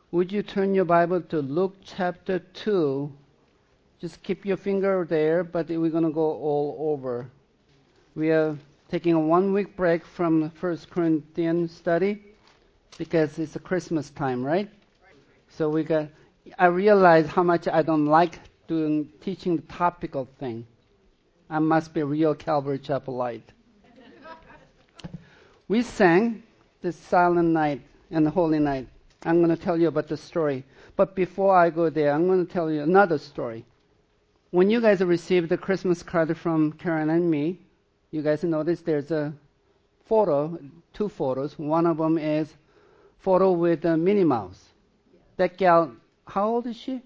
Would you turn your Bible to Luke chapter 2? Just keep your finger there, but we're going to go all over. We are taking a 1 week break from First Corinthians study because it's a Christmas time, right? So I realize how much I don't like teaching the topical thing. I must be real Calvary Chapelite. We sang the Silent Night and the Holy Night. I'm going to tell you about the story. But before I go there, I'm going to tell you another story. When you guys received the Christmas card from Karen and me, you guys notice there's a photo, 2 photos. One of them is photo with Minnie Mouse. That gal, how old is she?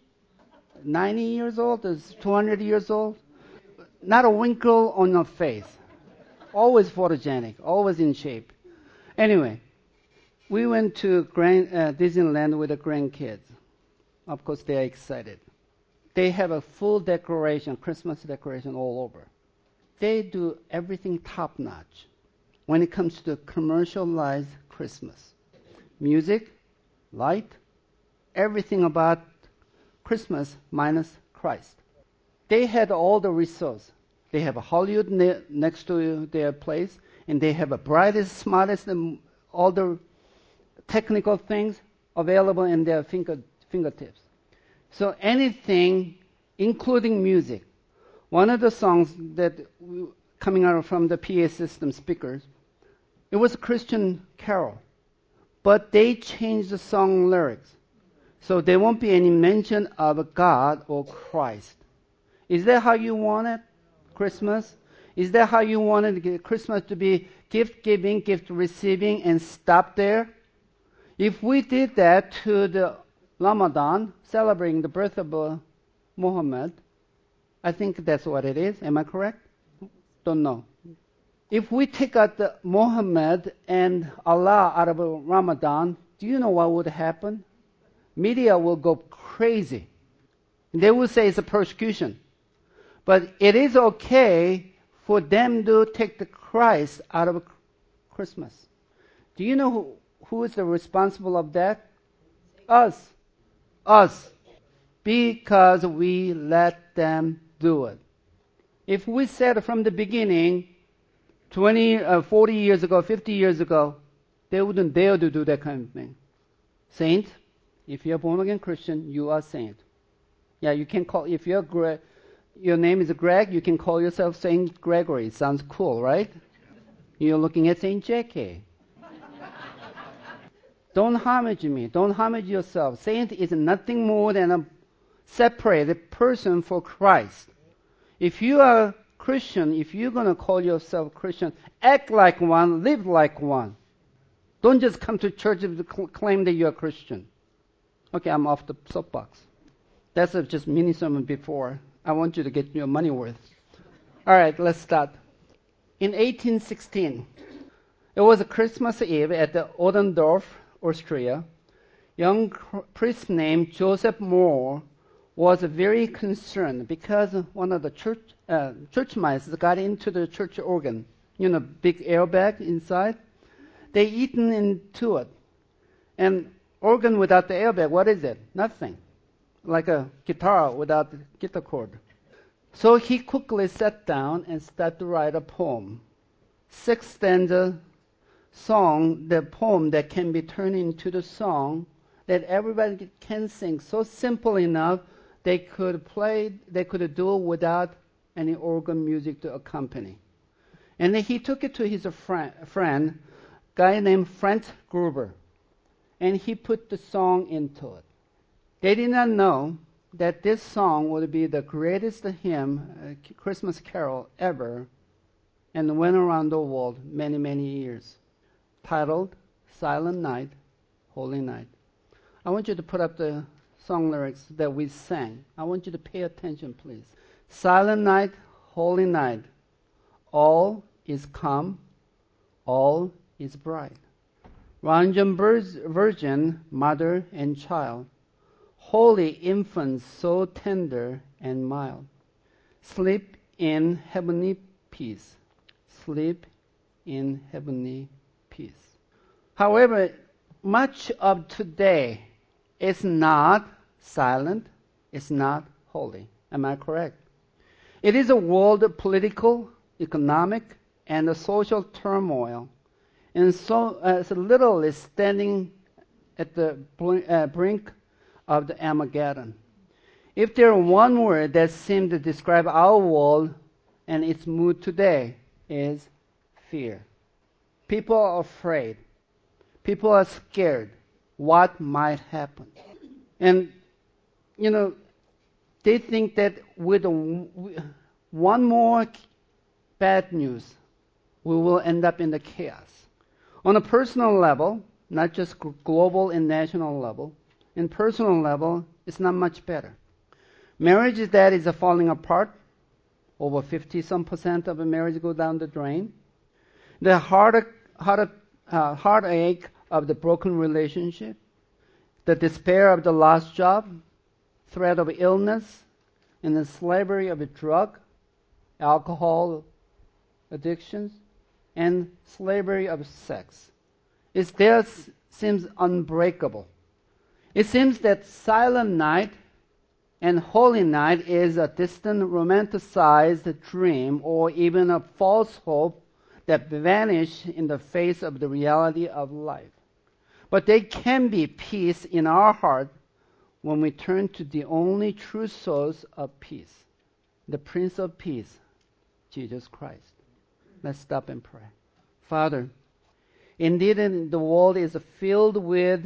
90 years old? Is 200 years old? Not a wrinkle on her face. Always photogenic, always in shape. Anyway, we went to Disneyland with the grandkids. Of course, they are excited. They have a full decoration, Christmas decoration all over. They do everything top-notch when it comes to commercialized Christmas. Music, light, everything about Christmas minus Christ. They had all the resources. They have a Hollywood next to their place, and they have a brightest, smartest, and all the technical things available in their fingertips. So anything, including music. One of the songs that coming out from the PA system speakers, it was a Christian carol, but they changed the song lyrics. So there won't be any mention of God or Christ. Is that how you want it, Christmas? Is that how you wanted Christmas to be gift giving, gift receiving, and stop there? If we did that to the Ramadan, celebrating the birth of Muhammad, I think that's what it is. Am I correct? Don't know. If we take out the Muhammad and Allah out of Ramadan, do you know what would happen? Media will go crazy. They will say it's a persecution. But it is okay for them to take the Christ out of Christmas. Do you know who is the responsible of that? Us. Us. Because we let them do it. If we said from the beginning, 40 years ago, 50 years ago, they wouldn't dare to do that kind of thing. Saint, if you're born again Christian, you are saint. Yeah, you can call, if your name is Greg, you can call yourself Saint Gregory. It sounds cool, right? You're looking at Saint Jackie. Don't homage me. Don't homage yourself. Saint is nothing more than a separated person for Christ. If you are Christian, if you're going to call yourself Christian, act like one, live like one. Don't just come to church to claim that you're a Christian. Okay, I'm off the soapbox. That's just mini sermon before. I want you to get your money worth. All right, let's start. In 1816, it was a Christmas Eve at the Oldendorf, Austria. Young priest named Joseph Moore was very concerned because one of the church mice got into the church organ. You know, big airbag inside. They eaten into it. And organ without the airbag, what is it? Nothing. Like a guitar without the guitar cord. So he quickly sat down and started to write a poem. 6-stanza song, the poem that can be turned into the song that everybody can sing. So simple enough, they could do it without any organ music to accompany. And then he took it to his friend, guy named Franz Gruber, and he put the song into it. They did not know that this song would be the greatest hymn, Christmas carol ever, and went around the world many, many years. Titled Silent Night, Holy Night. I want you to put up the song lyrics that we sang. I want you to pay attention, please. Silent night, holy night. All is calm, all is bright. Round your virgin, mother and child. Holy infants, so tender and mild. Sleep in heavenly peace. Sleep in heavenly peace. However, much of today It's not silent. It's not holy. Am I correct? It is a world of political, economic, and a social turmoil. And so, literally standing at the brink of the Armageddon. If there is one word that seems to describe our world and its mood today, is fear. People are afraid. People are scared. What might happen? And, they think that with one more bad news, we will end up in the chaos. On a personal level, not just global and national level, in personal level, it's not much better. Marriage that is falling apart. Over 50% of the marriage go down the drain. The heartache of the broken relationship, the despair of the lost job, threat of illness, and the slavery of the drug, alcohol addictions, and slavery of sex. It still seems unbreakable. It seems that Silent Night and Holy Night is a distant, romanticized dream or even a false hope that vanish in the face of the reality of life. But there can be peace in our heart when we turn to the only true source of peace, the Prince of Peace, Jesus Christ. Let's stop and pray. Father, indeed the world is filled with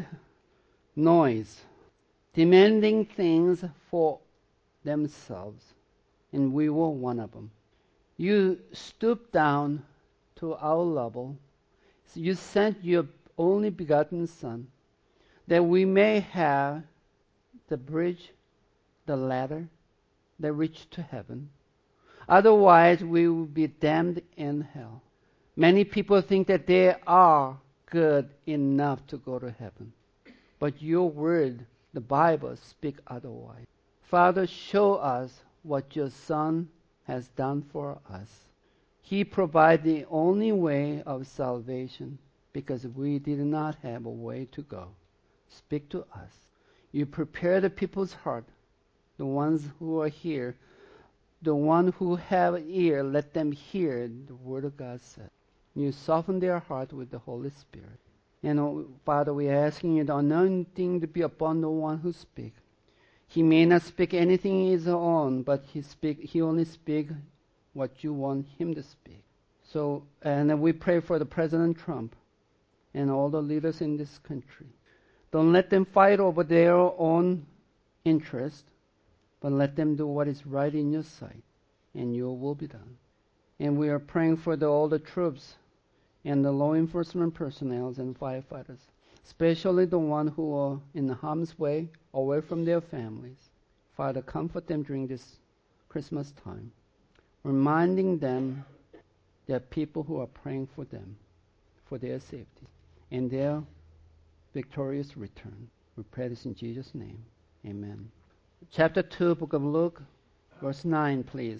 noise, demanding things for themselves, and we were one of them. You stooped down to our level. You sent your only begotten Son, that we may have the bridge, the ladder that reach to heaven. Otherwise, we will be damned in hell. Many people think that they are good enough to go to heaven. But your word, the Bible, speak otherwise. Father, show us what your Son has done for us. He provided the only way of salvation because we did not have a way to go. Speak to us. You prepare the people's heart, the ones who are here, the one who have ear, let them hear the word of God said. You soften their heart with the Holy Spirit. And Father, we are asking you the anointing to be upon the one who speaks. He may not speak anything his own, but he only speak what you want him to speak. So, and we pray for the President Trump and all the leaders in this country. Don't let them fight over their own interest, but let them do what is right in your sight, and your will be done. And we are praying for all the troops and the law enforcement personnel and firefighters, especially the ones who are in harm's way, away from their families. Father, comfort them during this Christmas time, reminding them there are people who are praying for them, for their safety, and their victorious return. We pray this in Jesus' name. Amen. Chapter 2, book of Luke, verse 9, please.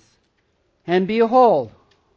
And behold,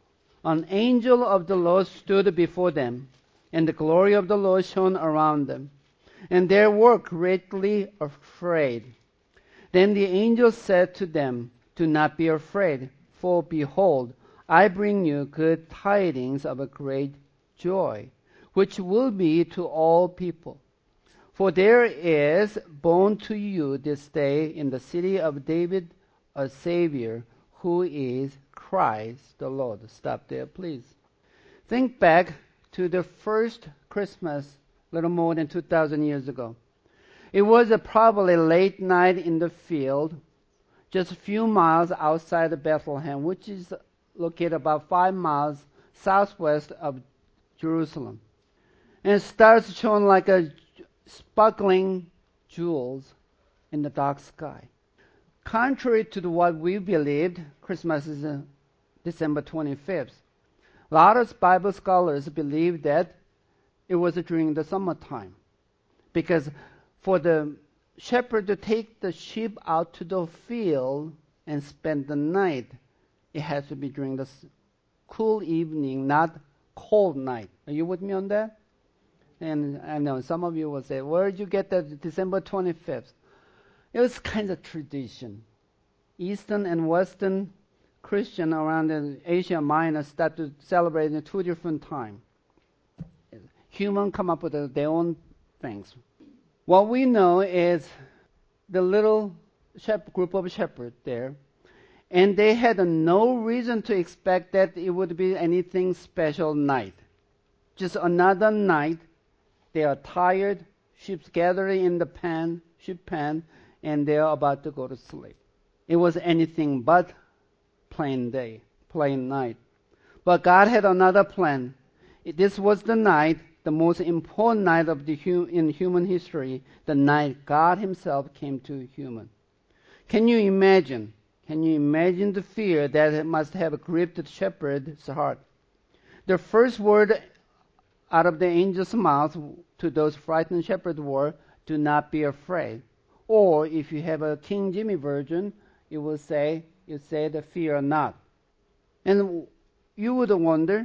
an angel of the Lord stood before them, and the glory of the Lord shone around them, and they were greatly afraid. Then the angel said to them, Do not be afraid, for behold, I bring you good tidings of a great joy, which will be to all people. For there is born to you this day in the city of David a Savior, who is Christ the Lord. Stop there, please. Think back to the first Christmas, a little more than 2,000 years ago. It was probably late night in the field, just a few miles outside of Bethlehem, which is located about 5 miles southwest of Jerusalem. And stars shone like a sparkling jewels in the dark sky. Contrary to what we believed, Christmas is December 25th. A lot of Bible scholars believe that it was during the summertime, because for the shepherd to take the sheep out to the field and spend the night, it has to be during the cool evening, not cold night. Are you with me on that? And I know some of you will say, where did you get that December 25th? It was kind of tradition. Eastern and Western Christian around in Asia Minor start to celebrate in two different times. Human come up with their own things. What we know is the little group of shepherds there, and they had no reason to expect that it would be anything special night. Just another night. They are tired, sheep gathering in the sheep pen, and they are about to go to sleep. It was anything but plain day, plain night. But God had another plan. This was the night, the most important night in human history, the night God Himself came to human. Can you imagine? Can you imagine the fear that must have gripped the shepherd's heart? The first word out of the angel's mouth to those frightened shepherds were, "Do not be afraid." Or if you have a King Jimmy version, it will say, the "fear not." And you would wonder,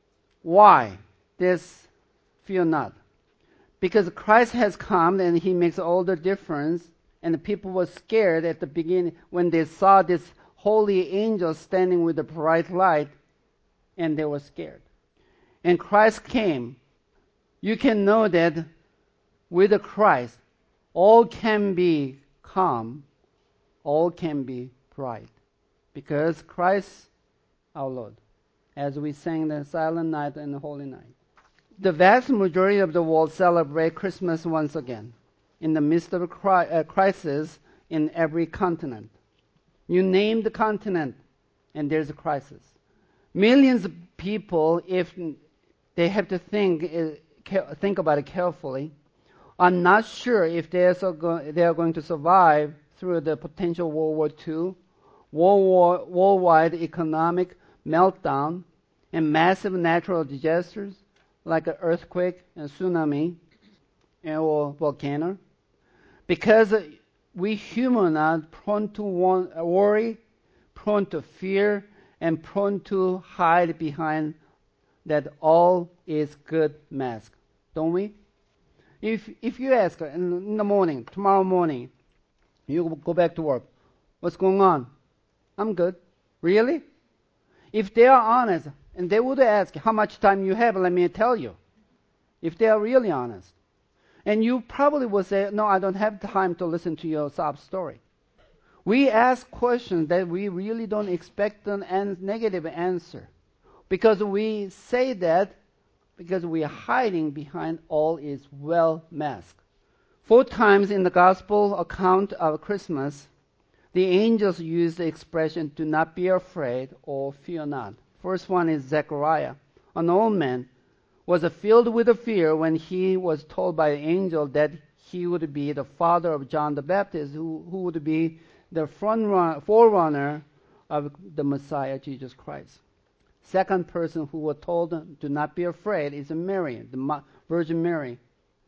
why this fear not? Because Christ has come and He makes all the difference, and the people were scared at the beginning when they saw this holy angel standing with a bright light, and they were scared. And Christ came. You can know that with Christ, all can be calm, all can be bright. Because Christ, our Lord, as we sang the Silent Night and the Holy Night. The vast majority of the world celebrate Christmas once again, in the midst of a crisis in every continent. You name the continent, and there's a crisis. Millions of people, if they have to think about it carefully, are not sure if they are going to survive through the potential World War II, worldwide economic meltdown, and massive natural disasters like an earthquake and tsunami or volcano. Because we humans are prone to worry, prone to fear, and prone to hide behind that all is good mask, don't we? If you ask in the morning, tomorrow morning, you go back to work, what's going on? I'm good. Really? If they are honest, and they would ask how much time you have, let me tell you. If they are really honest. And you probably will say, no, I don't have time to listen to your sob story. We ask questions that we really don't expect a negative answer. Because we say that because we are hiding behind all is well masked. 4 times in the gospel account of Christmas, the angels use the expression, "do not be afraid" or "fear not." First one is Zechariah. An old man was filled with fear when he was told by the angel that he would be the father of John the Baptist, who would be the forerunner of the Messiah, Jesus Christ. Second person who was told, "do not be afraid," is Mary, the Virgin Mary.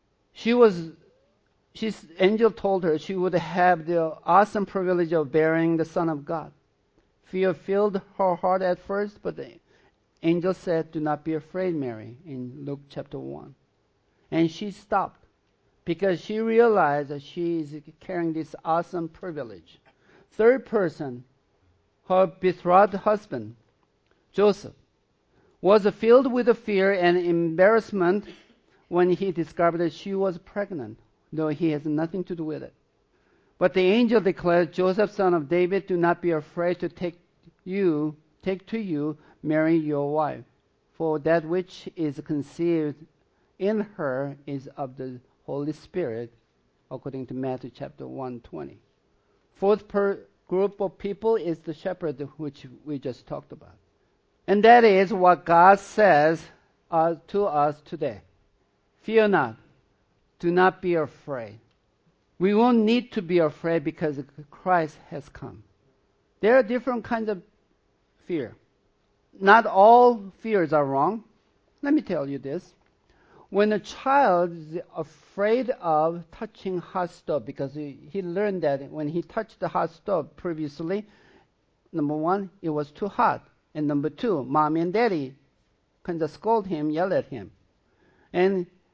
Angel told her she would have the awesome privilege of bearing the Son of God. Fear filled her heart at first, but the angel said, "do not be afraid, Mary," in Luke chapter 1. And she stopped because she realized that she is carrying this awesome privilege. Third person, her betrothed husband, Joseph, was filled with fear and embarrassment when he discovered that she was pregnant, though he has nothing to do with it. But the angel declared, "Joseph, son of David, do not be afraid to take to you Mary your wife, for that which is conceived in her is of the Holy Spirit," according to Matthew chapter 1:20. Fourth group of people is the shepherd, which we just talked about. And that is what God says to us today. Fear not. Do not be afraid. We won't need to be afraid because Christ has come. There are different kinds of fear. Not all fears are wrong. Let me tell you this. When a child is afraid of touching hot stove, because he learned that when he touched the hot stove previously, number one, it was too hot. And number two, mommy and daddy kind of scold him, yell at him. And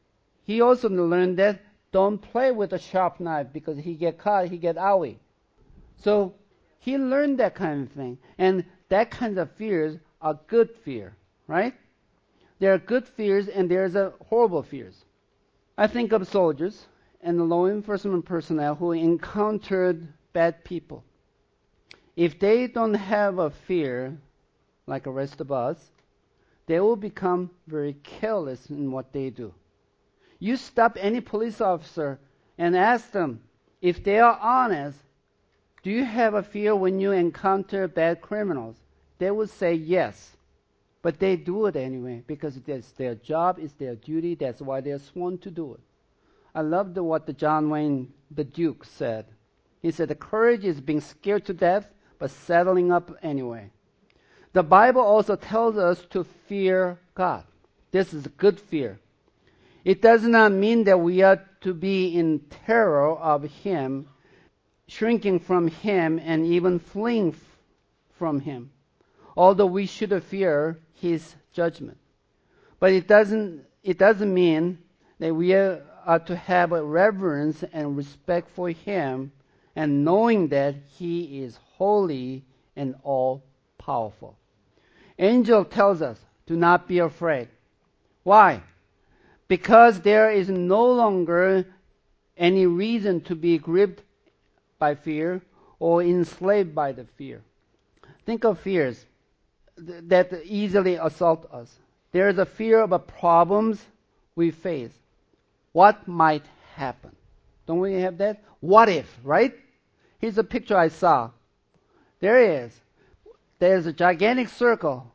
he also learned that don't play with a sharp knife because he get caught, he get owie. So he learned that kind of thing. And that kind of fears are good fear, right? There are good fears and there's a horrible fears. I think of soldiers and the law enforcement personnel who encountered bad people. If they don't have a fear like the rest of us, they will become very careless in what they do. You stop any police officer and ask them if they are honest, do you have a fear when you encounter bad criminals? They will say yes. But they do it anyway because it's their job, it's their duty, that's why they're sworn to do it. I loved what the John Wayne, the Duke, said. He said, the courage is being scared to death, but settling up anyway. The Bible also tells us to fear God. This is a good fear. It does not mean that we are to be in terror of Him, shrinking from Him, and even fleeing from Him, although we should fear His judgment. But it doesn't mean that we are to have a reverence and respect for Him, and knowing that He is holy and all-powerful. Angel tells us to not be afraid. Why? Because there is no longer any reason to be gripped by fear or enslaved by the fear. Think of fears that easily assault us. There is a fear of the problems we face. What might happen? Don't we have that? What if, right? Here's a picture I saw. There's a gigantic circle.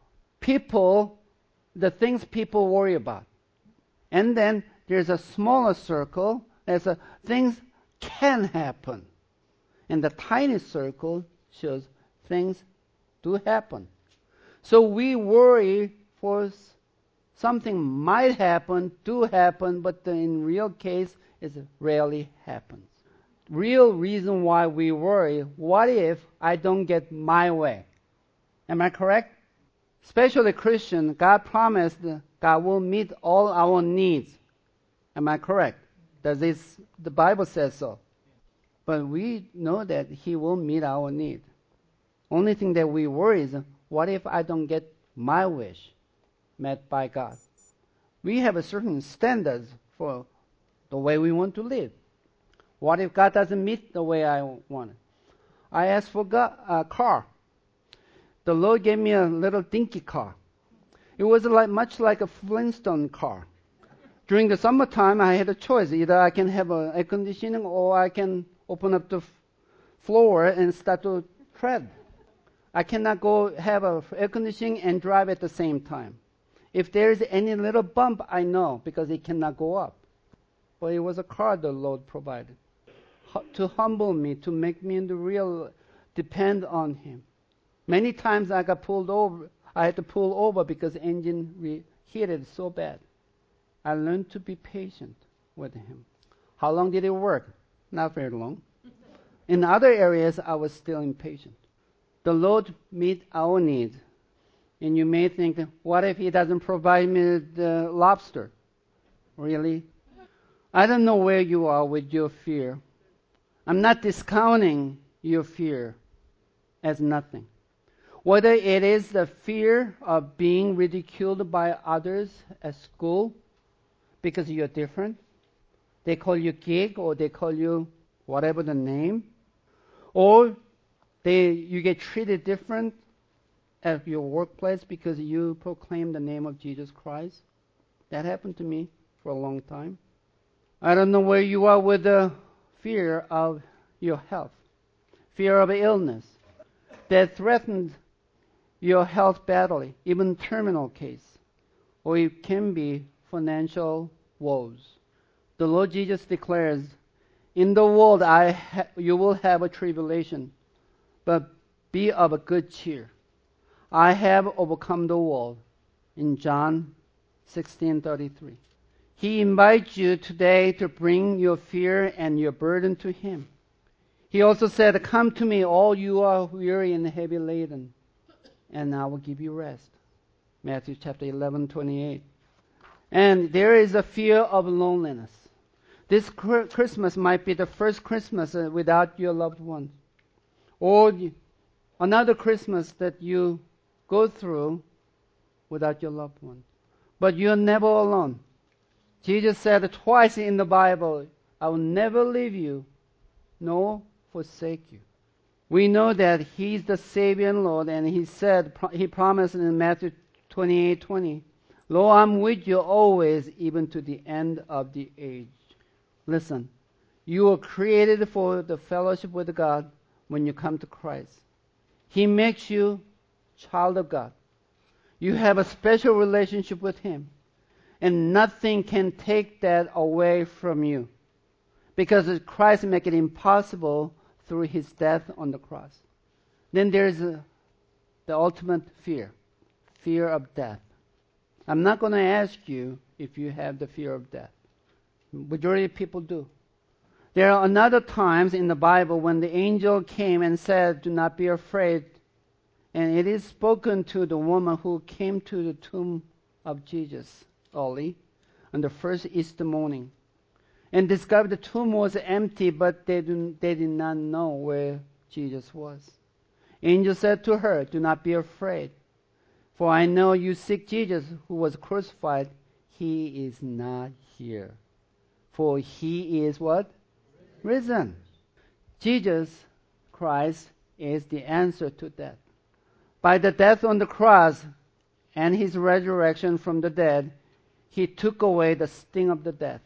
The things people worry about. And then there's a smaller circle. Things can happen. And the tiny circle shows things do happen. So we worry for something might happen, do happen, but in real case, it rarely happens. Real reason why we worry, what if I don't get my way? Am I correct? Especially Christian, God promised God will meet all our needs. Am I correct? The Bible says so. But we know that He will meet our need. Only thing that we worry is, what if I don't get my wish met by God? We have a certain standards for the way we want to live. What if God doesn't meet the way I want it? I asked for a car. The Lord gave me a little dinky car. It was much like a Flintstone car. During the summertime, I had a choice. Either I can have air conditioning or I can open up the floor and start to tread. I cannot go have air conditioning and drive at the same time. If there is any little bump, I know because it cannot go up. But it was a car the Lord provided to humble me, to make me into real depend on Him. Many times I got pulled over. I had to pull over because the engine reheated so bad. I learned to be patient with Him. How long did it work? Not very long. In other areas, I was still impatient. The Lord meet our needs. And you may think, what if He doesn't provide me the lobster? Really? I don't know where you are with your fear. I'm not discounting your fear as nothing. Whether it is the fear of being ridiculed by others at school because you're different, they call you geek or they call you whatever the name, or you get treated different at your workplace because you proclaim the name of Jesus Christ. That happened to me for a long time. I don't know where you are with the fear of your health, fear of illness that threatens your health badly, even terminal case, or it can be financial woes. The Lord Jesus declares, in the world you will have a tribulation, but be of a good cheer. I have overcome the world. In John 16:33. He invites you today to bring your fear and your burden to Him. He also said, come to me, all you are weary and heavy laden, and I will give you rest. Matthew chapter 11:28. And there is a fear of loneliness. This Christmas might be the first Christmas without your loved ones. Or another Christmas that you go through without your loved ones. But you're never alone. Jesus said twice in the Bible, I will never leave you nor forsake you. We know that He's the Savior and Lord, and He promised in Matthew 28:20, Lo, I'm with you always, even to the end of the age. Listen, you were created for the fellowship with God when you come to Christ. He makes you child of God. You have a special relationship with Him, and nothing can take that away from you, because Christ made it impossible through His death on the cross. Then there's the ultimate fear of death. I'm not going to ask you if you have the fear of death. Majority of people do. There are another times in the Bible when the angel came and said, do not be afraid. And it is spoken to the woman who came to the tomb of Jesus early on the first Easter morning and discovered the tomb was empty, but they did not know where Jesus was. Angel said to her, do not be afraid, for I know you seek Jesus who was crucified. He is not here, for He is what? Risen. Jesus Christ is the answer to death. By the death on the cross and His resurrection from the dead, He took away the sting of the death.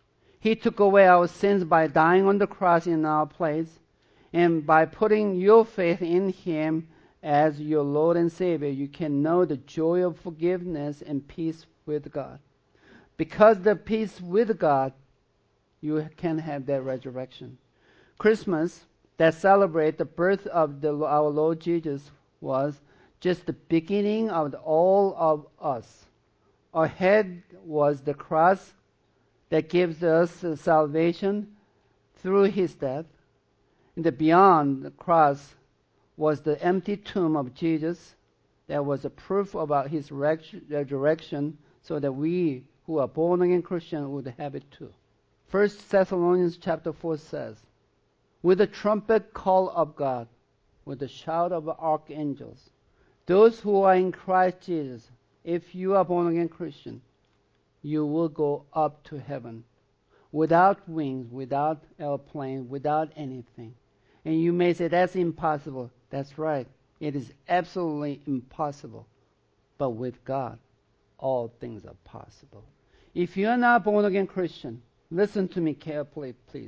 He took away our sins by dying on the cross in our place, and by putting your faith in Him as your Lord and Savior, you can know the joy of forgiveness and peace with God. Because the peace with God, you can have that resurrection. Christmas, that celebrates the birth of our Lord Jesus, was just the beginning of all of us. Ahead was the cross that gives us salvation through His death. And beyond the cross was the empty tomb of Jesus that was a proof about His resurrection, so that we who are born again Christians would have it too. 1 Thessalonians chapter 4 says, with the trumpet call of God, with the shout of archangels, those who are in Christ Jesus, if you are born again Christian, you will go up to heaven without wings, without airplane, without anything. And you may say, that's impossible. That's right. It is absolutely impossible. But with God, all things are possible. If you're not born again Christian, listen to me carefully, please.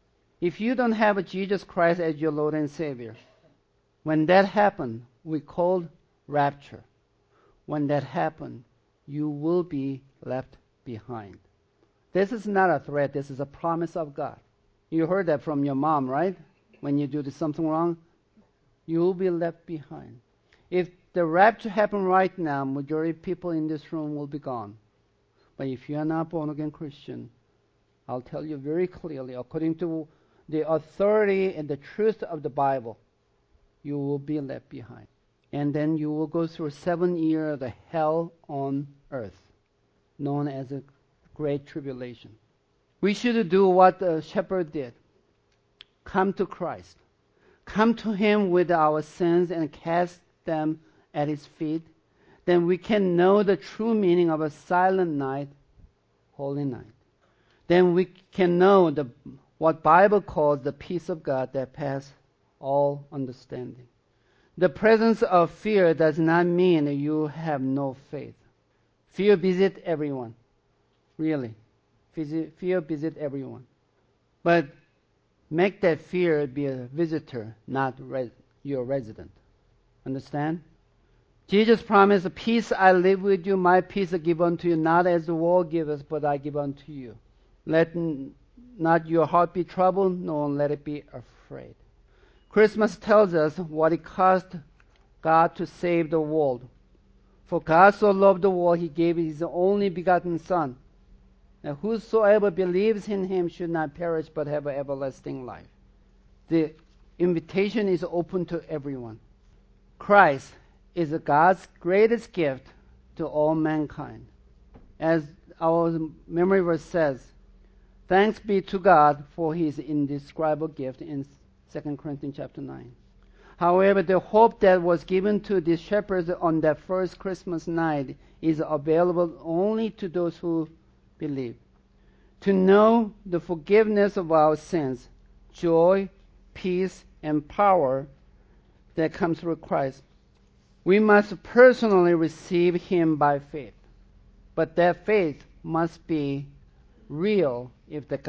If you don't have Jesus Christ as your Lord and Savior, when that happens, we call rapture. When that happens, you will be left behind. This is not a threat. This is a promise of God. You heard that from your mom, right? When you do something wrong, you will be left behind. If the rapture happened right now, majority of people in this room will be gone. But if you are not born again Christian, I'll tell you very clearly, according to the authority and the truth of the Bible, you will be left behind. And then you will go through 7 years of the hell on earth, known as a great tribulation. We should do what the shepherd did. Come to Christ. Come to Him with our sins and cast them at His feet. Then we can know the true meaning of a silent night, holy night. Then we can know what Bible calls the peace of God that passes all understanding. The presence of fear does not mean you have no faith. Fear visits everyone. Really. Fear visits everyone. But make that fear be a visitor, not your resident. Understand? Jesus promised, peace I live with you, my peace I give unto you, not as the world giveth, but I give unto you. Let not your heart be troubled, nor let it be afraid. Christmas tells us what it cost God to save the world. For God so loved the world, He gave His only begotten Son. And whosoever believes in Him should not perish, but have an everlasting life. The invitation is open to everyone. Christ is God's greatest gift to all mankind. As our memory verse says, thanks be to God for his indescribable gift in 2 Corinthians chapter 9. However, the hope that was given to these shepherds on that first Christmas night is available only to those who believe. To know the forgiveness of our sins, joy, peace, and power that comes through Christ, we must personally receive him by faith. But that faith must be real if the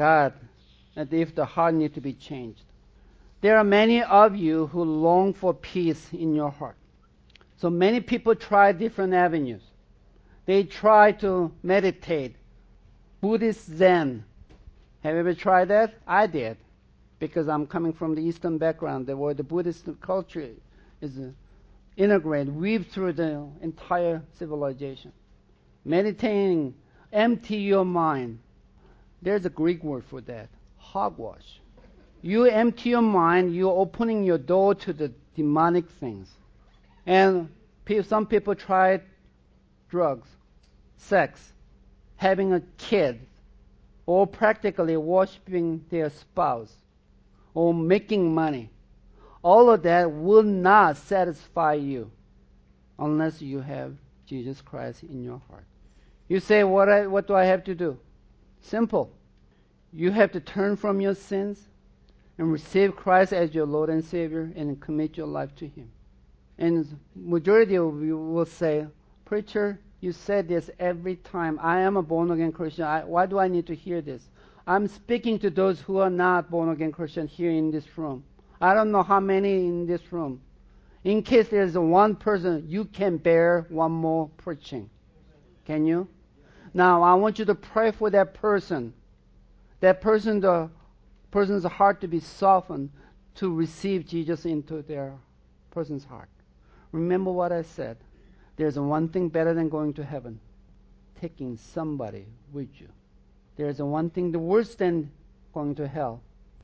heart needs to be changed. There are many of you who long for peace in your heart. So many people try different avenues. They try to meditate, Buddhist Zen. Have you ever tried that? I did, because I'm coming from the Eastern background, where the Buddhist culture is integrated, weaved through the entire civilization. Meditating, empty your mind. There's a Greek word for that, hogwash. You empty your mind, you're opening your door to the demonic things. And some people try drugs, sex, having a kid, or practically worshiping their spouse, or making money. All of that will not satisfy you unless you have Jesus Christ in your heart. You say, what do I have to do? Simple. You have to turn from your sins and receive Christ as your Lord and Savior and commit your life to him. And majority of you will say, preacher, you said this every time. I am a born-again Christian. Why do I need to hear this? I'm speaking to those who are not born-again Christian here in this room. I don't know how many in this room. In case there's one person, you can bear one more preaching. Can you? Now, I want you to pray for that person. That person, the person's heart to be softened to receive Jesus into their person's heart. Remember what I said. There's one thing better than going to heaven. Taking somebody with you. There's one thing worse than going to hell.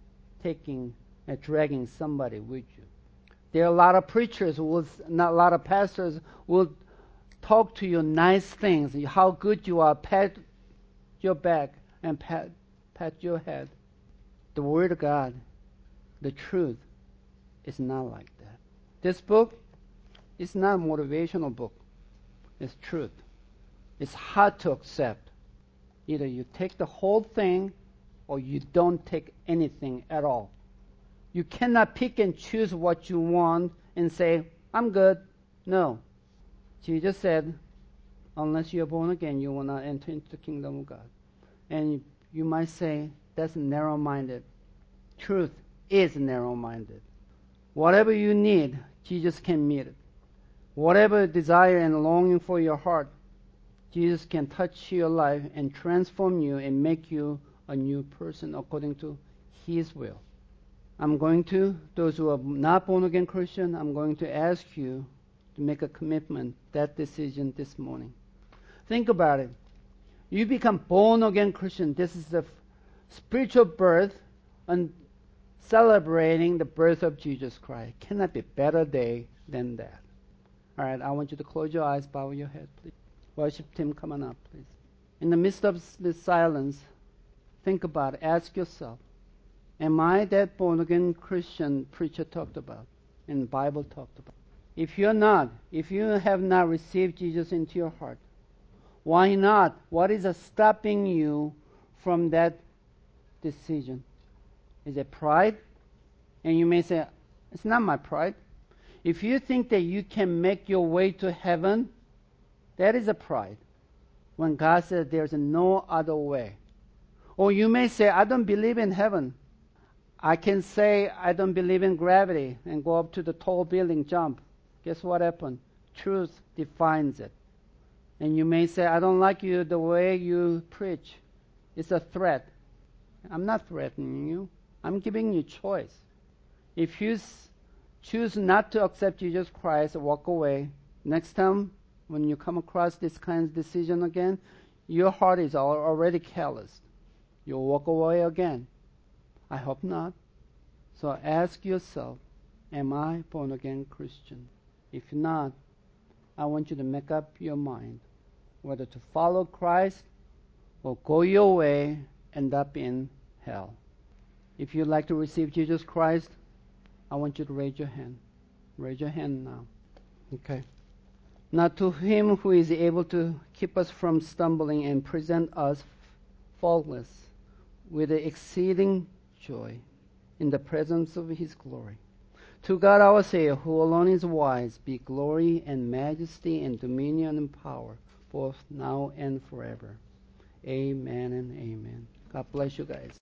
Dragging somebody with you. There are a lot of preachers, a lot of pastors will talk to you nice things, how good you are, pat your back and pat your head. The Word of God, the truth, is not like that. This book is not a motivational book. It's truth. It's hard to accept. Either you take the whole thing or you don't take anything at all. You cannot pick and choose what you want and say, I'm good. No. Jesus said, unless you are born again, you will not enter into the kingdom of God. And you might say, that's narrow-minded. Truth is narrow-minded. Whatever you need, Jesus can meet it. Whatever desire and longing for your heart, Jesus can touch your life and transform you and make you a new person according to his will. Those who are not born again Christian, I'm going to ask you to make a commitment, that decision this morning. Think about it. You become born again Christian. This is the spiritual birth and celebrating the birth of Jesus Christ. Cannot be a better day than that. All right, I want you to close your eyes, bow your head, please. Worship team, come on up, please. In the midst of this silence, think about it. Ask yourself, am I that born-again Christian preacher talked about and the Bible talked about? If you're not, if you have not received Jesus into your heart, why not? What is stopping you from that decision? Is it pride? And you may say, it's not my pride. If you think that you can make your way to heaven, that is a pride. When God says there's no other way. Or you may say, I don't believe in heaven. I can say I don't believe in gravity and go up to the tall building, jump. Guess what happened? Truth defines it. And you may say, I don't like you the way you preach. It's a threat. I'm not threatening you. I'm giving you choice. If you choose not to accept Jesus Christ, walk away. Next time when you come across this kind of decision again, your heart is already calloused. You'll walk away again. I hope not. So ask yourself, am I born again Christian? If not, I want you to make up your mind whether to follow Christ or go your way, end up in hell. If you'd like to receive Jesus Christ, I want you to raise your hand. Raise your hand now. Okay. Now to him who is able to keep us from stumbling and present us faultless with exceeding joy in the presence of his glory. To God our Savior, who alone is wise, be glory and majesty and dominion and power, both now and forever. Amen and amen. God bless you guys.